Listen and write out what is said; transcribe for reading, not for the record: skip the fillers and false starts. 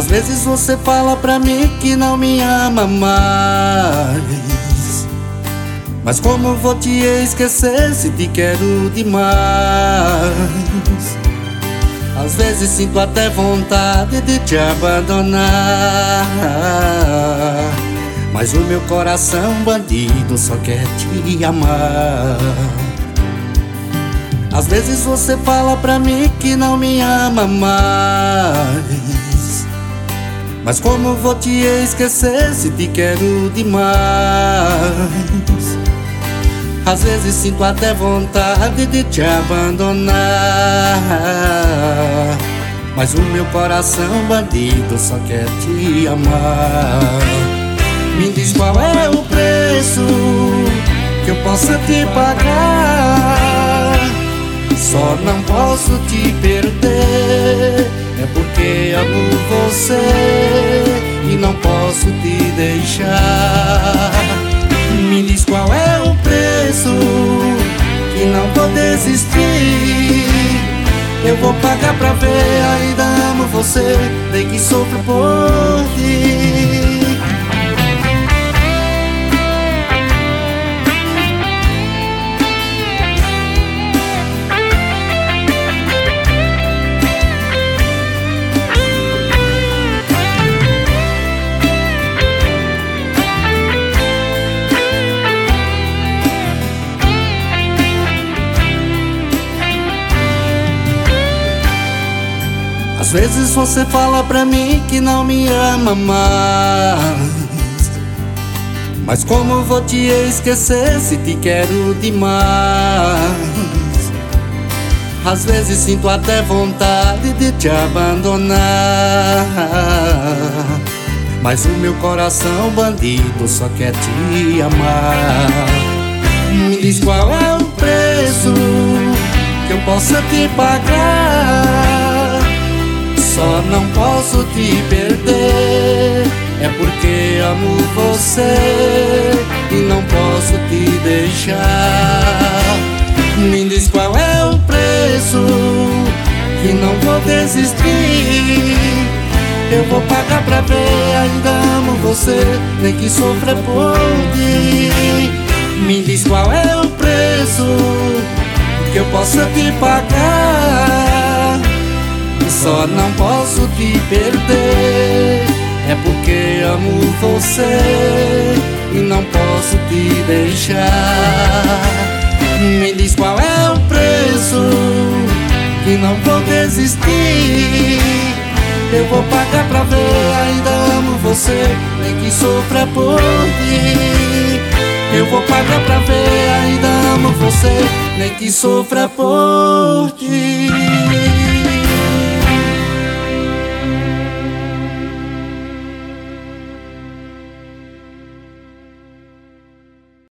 vezes você fala pra mim que não me ama mais, mas como vou te esquecer se te quero demais? Às vezes sinto até vontade de te abandonar, mas o meu coração bandido só quer te amar. Às vezes você fala pra mim que não me ama mais, mas como vou te esquecer se te quero demais? Às vezes sinto até vontade de te abandonar, mas o meu coração bandido só quer te amar. Me diz qual é o preço que eu possa te pagar. Só não posso te perder, é porque amo você e não posso te deixar. Me diz qual é o preço que não vou desistir. Eu vou pagar pra ver, ainda amo você, nem que sofro por ti. Às vezes você fala pra mim que não me ama mais, mas como vou te esquecer se te quero demais? Às vezes sinto até vontade de te abandonar, mas o meu coração bandido só quer te amar. Me diz qual é o preço que eu possa te pagar. Só não posso te perder, é porque amo você e não posso te deixar. Me diz qual é o preço que não vou desistir. Eu vou pagar pra ver, ainda amo você, nem que sofra por ti. Me diz qual é o preço que eu possa te pagar. Só não posso te perder, é porque amo você e não posso te deixar. Me diz qual é o preço que não vou desistir. Eu vou pagar pra ver, ainda amo você, nem que sofra por ti. Eu vou pagar pra ver, ainda amo você, nem que sofra por ti.